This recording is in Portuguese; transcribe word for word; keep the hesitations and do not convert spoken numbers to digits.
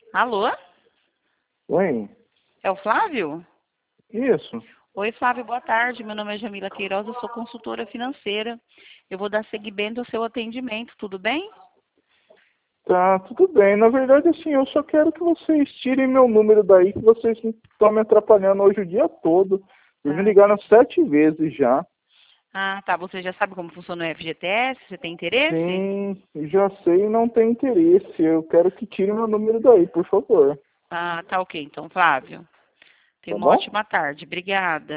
Alô? Oi, É o Flávio? isso. Oi, Flávio, boa tarde. Meu nome é Jamila Queiroz, eu sou consultora financeira. Eu vou dar seguimento ao seu atendimento, tudo bem? Tá, tudo bem. Na verdade, assim, eu só quero que vocês tirem meu número daí, que vocês estão me atrapalhando hoje o dia todo. Vocês me Ah, ligaram sete vezes já. ah, tá. Você já sabe como funciona o F G T S? Você tem interesse? Sim, já sei e não tem interesse. Eu quero que tirem meu número daí, por favor. Ah, tá ok. Então, Flávio, tenha Tá uma bom? ótima tarde. Obrigada.